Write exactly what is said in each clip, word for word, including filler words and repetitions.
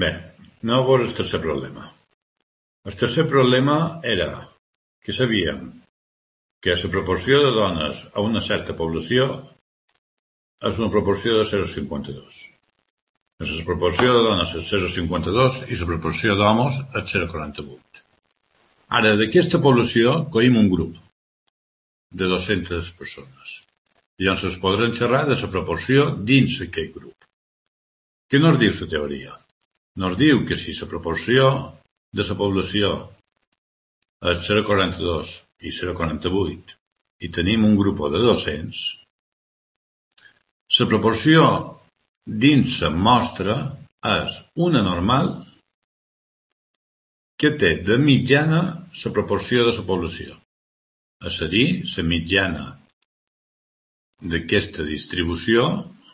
Bé, anem a veure el tercer problema. El tercer problema era que sabíem que la proporció de dones a una certa població és una proporció de zero coma cinquanta-dos. És la proporció de dones és zero coma cinquanta-dos i la proporció d'homes és zero coma quaranta-vuit. Ara, d'aquesta població coïm un grup de dues-centes persones. Llavors es podran xerrar de la proporció dins aquest grup. Què nos diu la teoria? Nos diu que si la proporció de la població és zero coma quaranta-dos i zero coma quaranta-vuit i tenim un grup de dos-cents, la proporció dins la mostra és una normal que té de mitjana la proporció de la població. És a dir, la mitjana d'aquesta distribució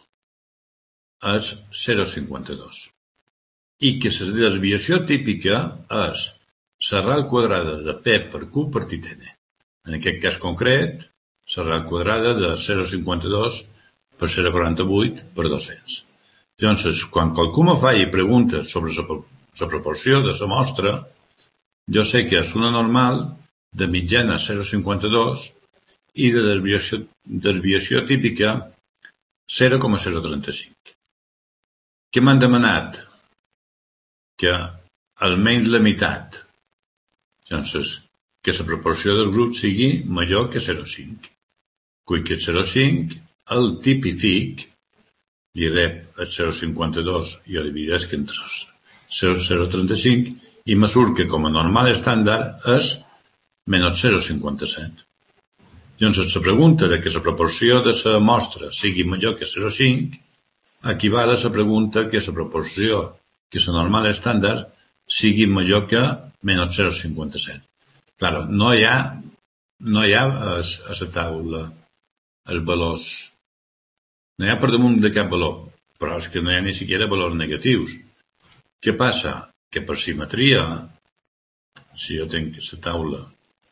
és zero coma cinquanta-dos. I que la desviació típica és l'arrel quadrada de P per Q partit N. En aquest cas concret, l'arrel quadrada de zero coma cinquanta-dos per zero coma quaranta-vuit per dos-cents. Llavors, quan qualcú me fa i pregunta sobre la proporció de la mostra, jo sé que és una normal de mitjana zero coma cinquanta-dos i de desviació, desviació típica zero coma zero trenta-cinc. Què m'han demanat? Que almenys la meitat. Llavors, que la proporció del grup sigui major que zero coma cinc. Cull que zero coma cinc el tipific, li rep el zero coma cinquanta-dos i ho divideix entre zero coma zero trenta-cinc i me surt que com a normal estàndard és menys zero coma cinquanta-set. Llavors, la pregunta de que la proporció de la mostra sigui major que zero coma cinc equival a la pregunta que la proporció que la normal estàndard sigui major que menys zero coma cinquanta-set. Clar, no hi ha, no hi ha a la taula els valors. No hi ha per damunt de cap valor, però és que no hi ha ni siquiera valors negatius. Què passa? Que per simetria, si jo tinc la taula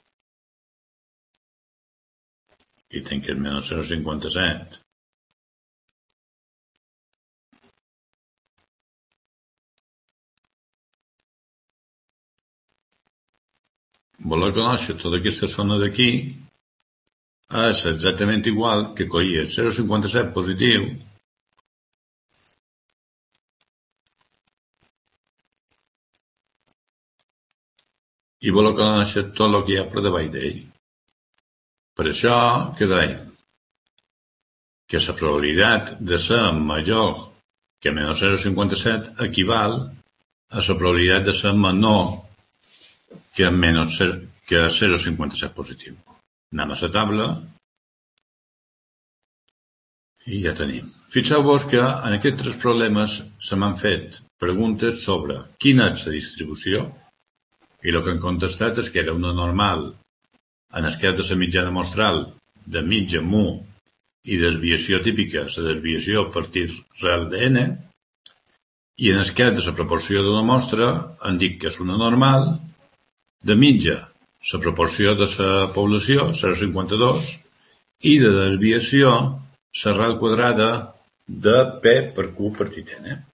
i tinc el menys zero coma cinquanta-set, valor conèixer tota aquesta zona d'aquí és exactament igual que coir el zero coma cinquanta-set positiu i valor conèixer tot el que hi ha per davall d'ell. Per això, què dèiem? Que la probabilitat de ser major que menys zero coma cinquanta-set equival a la probabilitat de ser menor que menys que zero coma cinquanta-set positiu. Anem a la taula i ja tenim. Fixeu-vos que en aquests tres problemes se m'han fet preguntes sobre quina és la distribució i el que han contestat és que era una normal en el cas de la mitjana mostral de mitja mu i desviació típica, la desviació a partir real de n, i en el cas de la proporció d'una mostra han dit que és una normal de mitja la proporció de la població, zero coma cinquanta-dos, i de desviació l'arrel quadrada de P per Q partit N.